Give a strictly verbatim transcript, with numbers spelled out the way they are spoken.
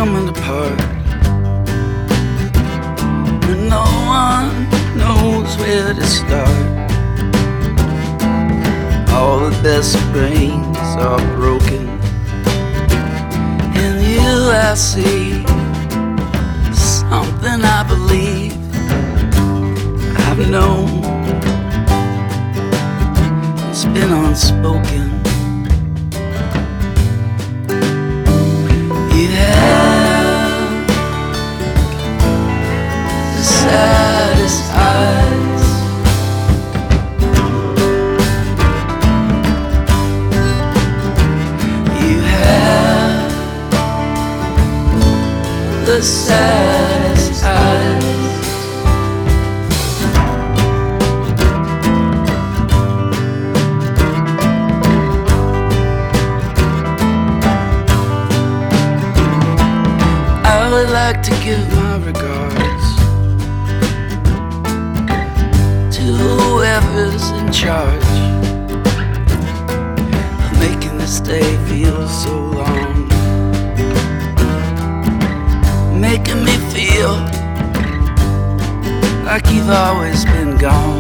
coming apart, and no one knows where to start. All the best brains are broken. In you I see something I believe I've known. It's been unspoken. You have the saddest eyes. You have the saddest eyes. I would like to give my regards to whoever's in charge of making this day feel so long, making me feel like you've always been gone.